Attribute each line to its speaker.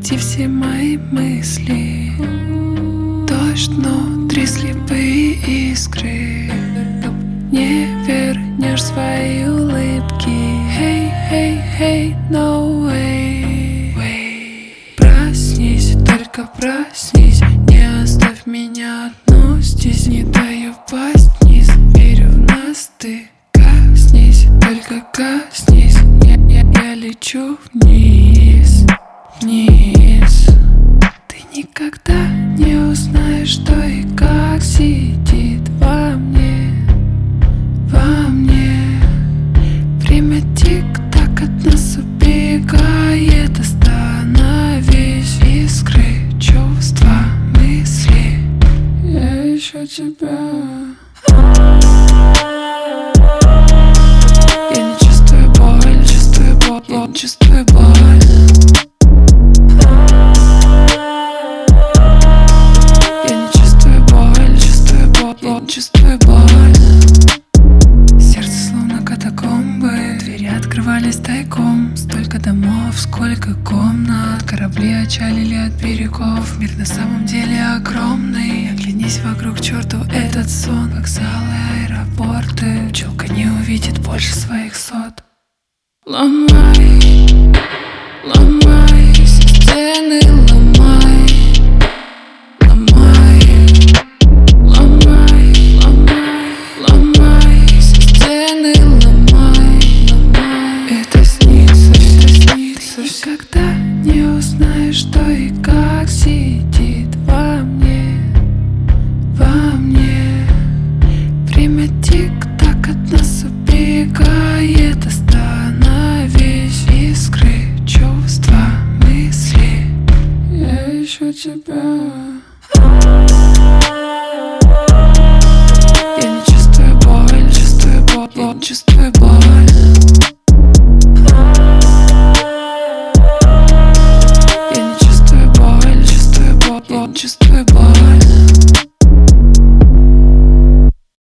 Speaker 1: найти все мои мысли. Дождь внутри, слепые искры. Не вернешь свои улыбки. Hey, hey, hey, no way. Проснись, только проснись. Не оставь меня одну здесь. Не дай упасть вниз. Верю в нас, ты коснись, только коснись. Я лечу вниз, вниз. Ты никогда не узнаешь, что и как сидит во мне, во мне. Время тик-так от нас убегает. Остановись, искры, чувства, мысли. Я ищу тебя. Я не чувствую боль, чувствую боль, я не чувствую боль. Я не чувствую боль, чувствую боль, я не чувствую боль. Сердце словно катакомбы, двери открывались тайком. Столько домов, сколько комнат, корабли отчалили от берегов. Мир на самом деле огромный. Оглянись вокруг, черту этот сон. Вокзалы, аэропорты, пчелка не увидит больше своих сот. Ломай, ломай все стены, ломай, ломай, ломай, ломай, ломай все стены, ломай, ломай. Это снится, все снится. Ты никогда не узнаешь, что и как сидит во мне, во мне. Время тик-так от нас убегает. Остановись, искры, чувства, мысли. Я ищу тебя. Я не чувствую боль, чувствую боль, я не чувствую боль.